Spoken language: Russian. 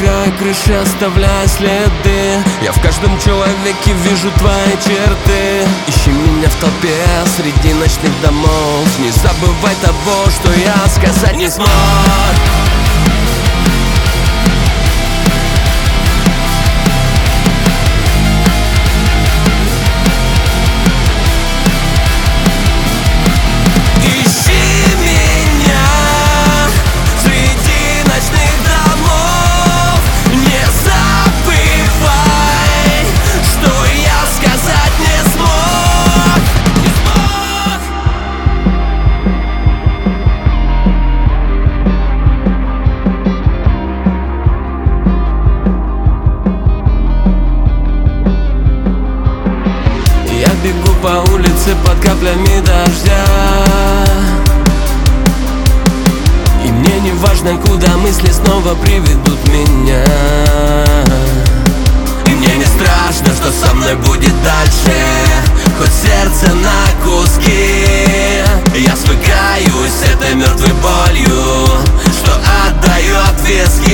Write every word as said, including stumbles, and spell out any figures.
край крыши, оставляя следы. Я в каждом человеке вижу твои черты. Ищи меня в толпе среди ночных домов. Не забывай того, что я сказать не смог. Бегу по улице под каплями дождя, и мне не важно, куда мысли снова приведут меня. И мне не страшно, что со мной будет дальше, хоть сердце на куски. Я свыкаюсь с этой мертвой болью, что отдает виски.